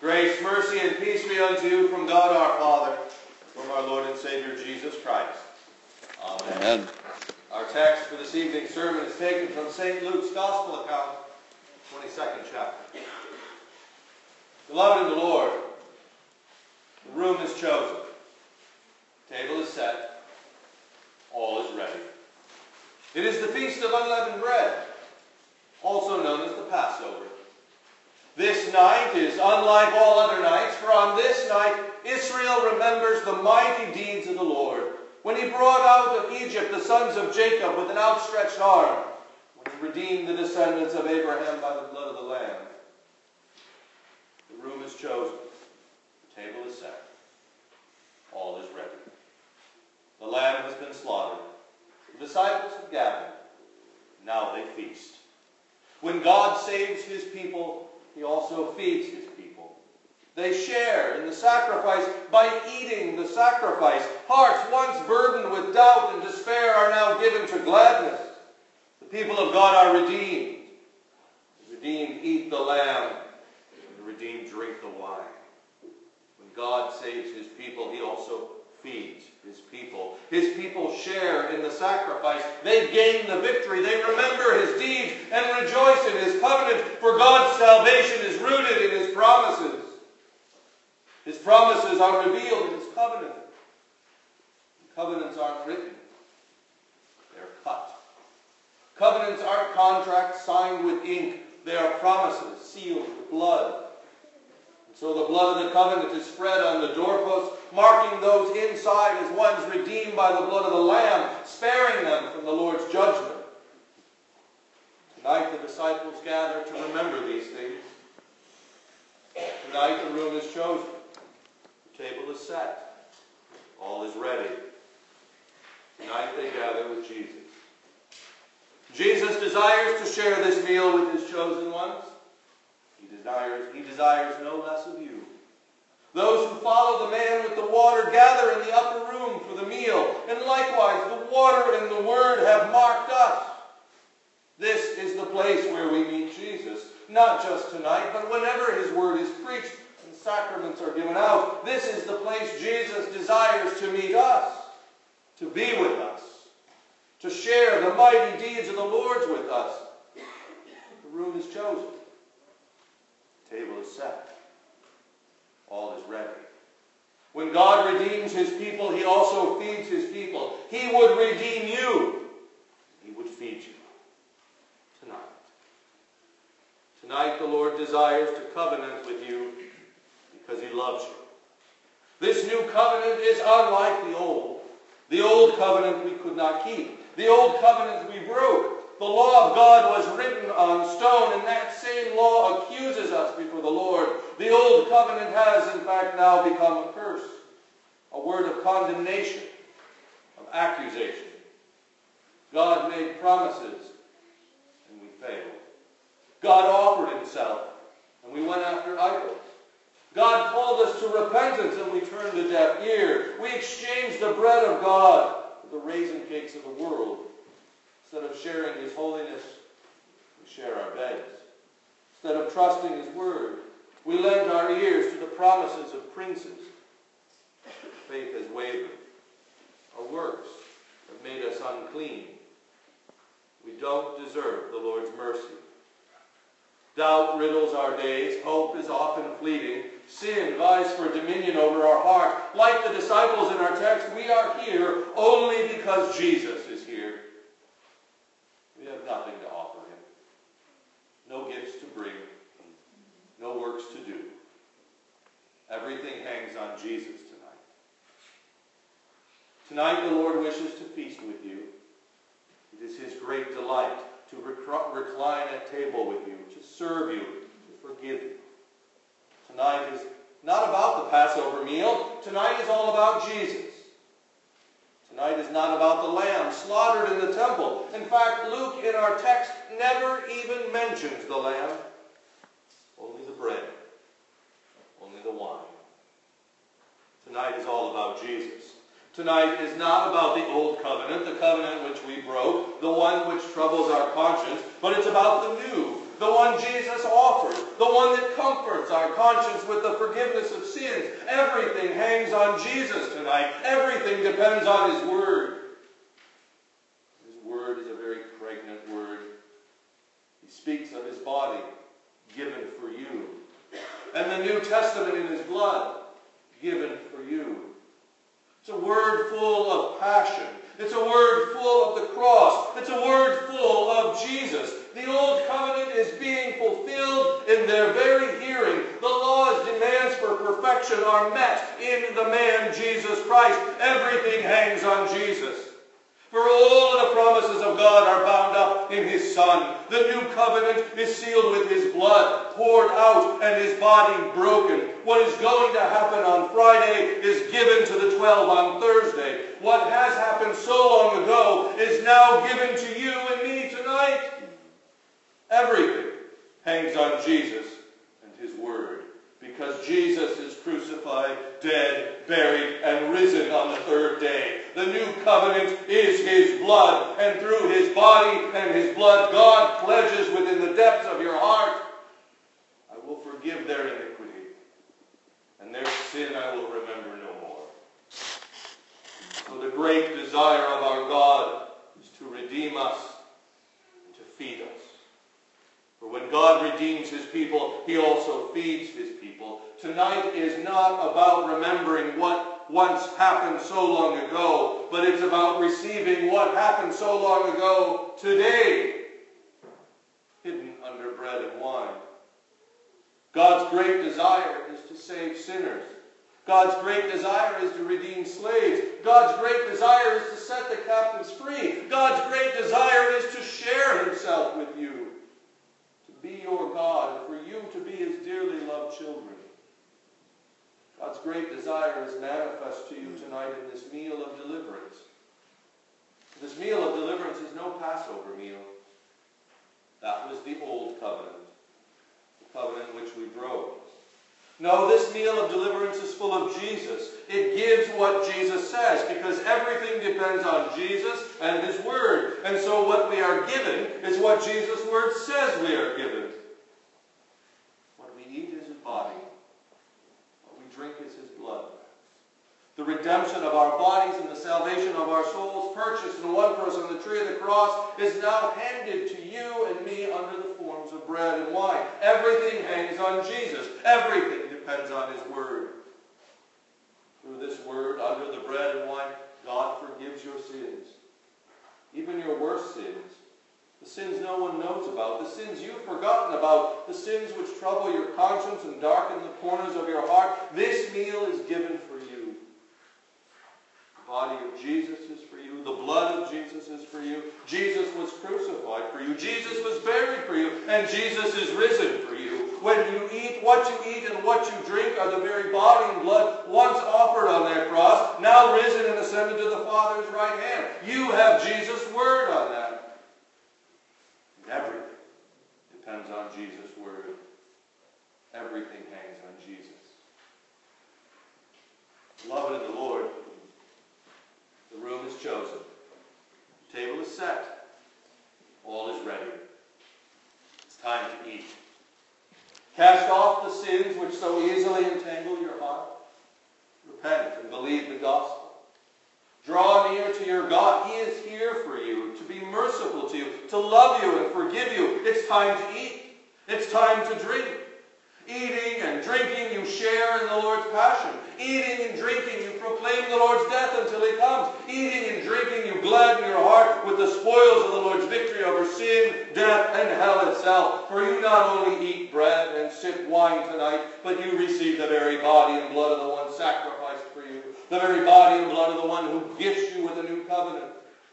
Grace, mercy, and peace be unto you from God our Father, from our Lord and Savior Jesus Christ. Amen. Amen. Our text for this evening's sermon is taken from St. Luke's Gospel account, 22nd chapter. Beloved in the Lord, the room is chosen, the table is set, all is ready. It is the Feast of Unleavened Bread, also known as the Passover. This night is unlike all other nights, for on this night Israel remembers the mighty deeds of the Lord, when he brought out of Egypt the sons of Jacob with an outstretched arm, when he redeemed the descendants of Abraham by the blood of the Lamb. The room is chosen, the table is set, all is ready. The lamb has been slaughtered, the disciples have gathered, now they feast. When God saves his people, he also feeds his people. They share in the sacrifice by eating the sacrifice. Hearts once burdened with doubt and despair are now given to gladness. The people of God are redeemed. The redeemed eat the lamb, and the redeemed drink the wine. When God saves his people, he also feeds his people. His people share in the sacrifice. They gain the victory. They remember his deeds and rejoice in his covenant, for God's salvation is rooted in his promises. His promises are revealed in his covenant. Covenants aren't written. They're cut. Covenants aren't contracts signed with ink. They are promises sealed with blood. So the blood of the covenant is spread on the doorposts, marking those inside as ones redeemed by the blood of the Lamb, sparing them from the Lord's judgment. Tonight the disciples gather to remember these things. Tonight the room is chosen. The table is set. All is ready. Tonight they gather with Jesus. Jesus desires to share this meal with his chosen ones. He desires no less of you. Those who follow the man with the water gather in the upper room for the meal, and likewise the water and the word have marked us. This is the place where we meet Jesus, not just tonight, but whenever his word is preached and sacraments are given out. This is the place Jesus desires to meet us, to be with us, to share the mighty deeds of the Lord with us. The room is chosen. The table is set. All is ready. When God redeems his people, he also feeds his people. He would redeem you. He would feed you. Tonight. Tonight the Lord desires to covenant with you because he loves you. This new covenant is unlike the old. The old covenant we could not keep. The old covenant we broke. The law of God was written on stone, and that same law accuses us before the Lord. The old covenant has, in fact, now become a curse, a word of condemnation, of accusation. God made promises, and we failed. God offered himself, and we went after idols. God called us to repentance, and we turned a deaf ear. We exchanged the bread of God for the raisin cakes of the world. Instead of sharing his holiness, we share our beds. Instead of trusting his word, we lend our ears to the promises of princes. Faith has wavered. Our works have made us unclean. We don't deserve the Lord's mercy. Doubt riddles our days. Hope is often fleeting. Sin vies for dominion over our heart. Like the disciples in our text, we are here only because Jesus is here. We have nothing to offer him. No gifts to bring. No works to do. Everything hangs on Jesus tonight. Tonight the Lord wishes to feast with you. It is his great delight to recline at table with you, to serve you, to forgive you. Tonight is not about the Passover meal. Tonight is all about Jesus. Tonight is not about the lamb slaughtered in the temple. In fact, Luke in our text never even mentions the lamb. Only the bread. Only the wine. Tonight is all about Jesus. Tonight is not about the old covenant, the covenant which we broke, the one which troubles our conscience, but it's about the new, the one Jesus offered, the one that comforts our conscience with the forgiveness of sins. Everything hangs on Jesus tonight. Everything depends on His Word. His Word is a very pregnant Word. He speaks of His body given for you, and the New Testament in His blood given for you. It's a word full of passion. It's a word full of the cross. It's a word full of Jesus. The old covenant is being fulfilled in their very hearing. The law's demands for perfection are met in the man Jesus Christ. Everything hangs on Jesus. For all of the promises of God are bound up in His Son. The new covenant is sealed with His blood poured out and His body broken. What is going to happen on Friday is given to the 12 on Thursday. What has happened so long ago is now given to you and me tonight. Everything hangs on Jesus and His Word. Because Jesus is crucified, dead, buried, and risen on the third day. The new covenant is His blood, and through His body and His blood, God pledges within the depths of your heart, I will forgive their iniquity, and their sin I will remember no more. So the great desire of our God is to redeem us and to feed us. For when God redeems His people, He also feeds His people. Tonight is not about remembering what once happened so long ago, but it's about receiving what happened so long ago today, hidden under bread and wine. God's great desire is to save sinners. God's great desire is to redeem slaves. God's great desire is to set the captives free. God's great desire is to share Himself with you, to be your God, and for you to be His dearly loved children. God's great desire is manifest to you tonight in this meal of deliverance. This meal of deliverance is no Passover meal. That was the old covenant, the covenant which we broke. No, this meal of deliverance is full of Jesus. It gives what Jesus says, because everything depends on Jesus and His Word. And so what we are given is what Jesus' Word says we are given. What we eat is His body. What we drink is His blood. The redemption of our bodies and the salvation of our souls, purchased in one person on the tree of the cross, is now handed to you and me under the forms of bread and wine. Everything hangs on Jesus. Everything depends on His Word. Through this Word, under the bread and wine, God forgives your sins. Even your worst sins. The sins no one knows about. The sins you've forgotten about. The sins which trouble your conscience and darken the corners of your heart. This meal is given for you. The body of Jesus is for you. The blood of Jesus is for you. Jesus was crucified for you. Jesus was buried for you. And Jesus is risen for you. When you eat, what you eat and what you drink are the very body and blood once offered on that cross, now risen and ascended to the Father's right hand. You have Jesus' Word on that. And everything depends on Jesus' Word. Everything hangs on Jesus. Beloved in the Lord, the room is chosen. The table is set. All is ready. It's time to eat. Cast off the sins which so easily entangle your heart. Repent and believe the gospel. Draw near to your God. He is here for you, to be merciful to you, to love you and forgive you. It's time to eat. It's time to drink. Eating and drinking, you share in the Lord's passion. Eating and drinking, you proclaim the Lord's death until He comes. Eating and drinking, you gladden your heart with the spoils of the Lord's victory over sin, death, and hell itself. For you not only eat bread and sip wine tonight, but you receive the very body and blood of the one sacrificed for you. The very body and blood of the one who gifts you with a new covenant.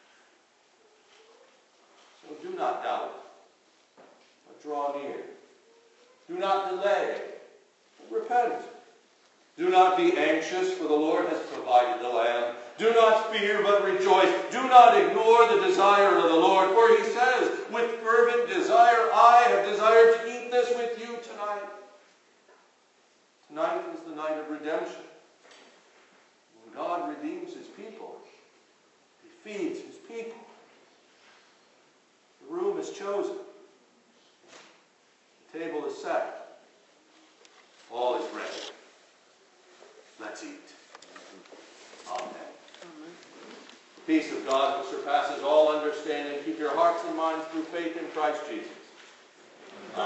So do not doubt, but draw near. Do not delay, but repent. Do not be anxious, for the Lord has provided the lamb. Do not fear, but rejoice. Do not ignore the desire of the Lord, for He says, with fervent desire, I have desired to eat this with you tonight. Tonight is the night of redemption. When God redeems His people, He feeds His people. The room is chosen. The table is set. All is ready. Let's eat. Amen. The peace of God, which surpasses all understanding, keep your hearts and minds through faith in Christ Jesus.